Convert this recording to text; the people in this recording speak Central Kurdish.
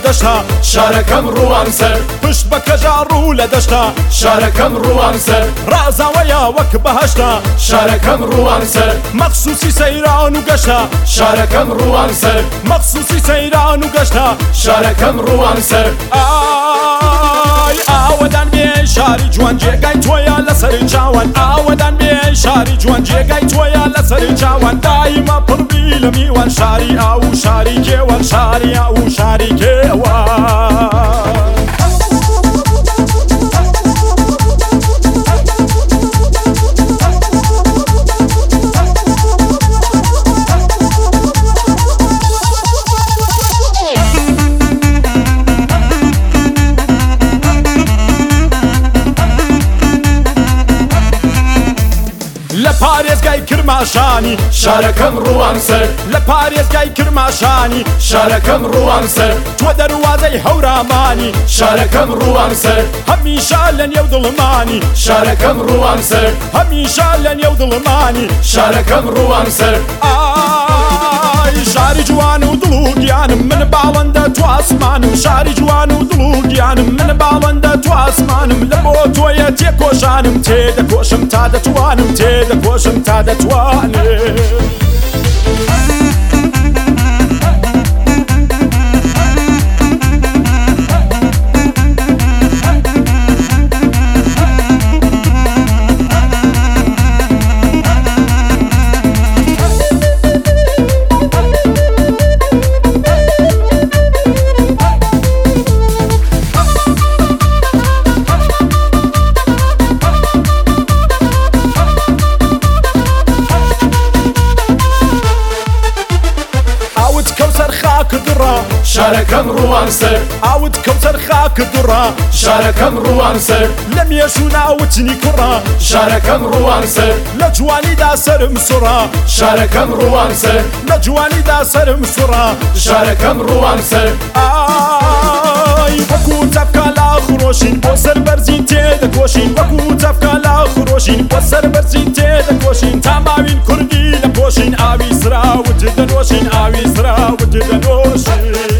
دەشتا شارەکەم ڕوان سەر پشت بە کەژا ڕوو لە دەشتا شارەکەم ڕوان سەر ڕازاوەیە وەک بەهەشتا شارەکەم ڕوان سەر مەخسوسی سەیران و گەشتا شارەکەم ڕوان سەر مەخسوسی سەیران و گەشتا شارەکەم ڕوان سەر ئای ئاوەدان بێ شاری جوان جێگای تۆیە لەسەر چاوان ئاوەدان بێ شاری جوان جێگای تۆیە لەسەر چاوان دایمە پڕبی لە میوان شاری ئاو و شاری کێوان شاری ئاو و شاری کێوان لە پارێزگای کرماشانی شارەکەم ڕوان سەر لە پارێزگای کرماشانی شارەکەم ڕوان سەر تۆ دەروازەی هەورامانی شارەکەم ڕوان سەر هەمیشە لە نێو دڵمانی شارەکەم ڕوان سەر هەمیشە لە نێو دڵمانی شارەکەم ڕوان سەر ئای شاری جوان و دڵ و گیانم من باوەندە تو ئاسمانم شاری جوان و دڵ و گیانم من باوەندە تو ئاسمانم لە بۆ تۆیە تێکۆشانم تێدەکۆشم تا دەتوانم تێدەکۆشم تا دەتوانم شارەکەم ڕوان سەر ئاوت کەوتەر خاک دوڕا شارەکەم ڕوان سەر لە مێژوو ناوتنی کوڕا شارەکەم ڕوان سەر لە جوانیدا سرم سوڕا شارەکەم ڕوان سەر لە جوانیدا سرم سوڕا شارەکەم ڕوان سەر ئای وەکو چەپکە لا خۆشین بۆ سەر بەرزین تێدەکۆشین وەکو چەپکە لا خۆشین بۆ سەر بەرزین تێدەکۆشین تا ماوین کوردی لە پۆشین ئاوی سراوت دەنۆشین ئاوی سراوت دەنۆشین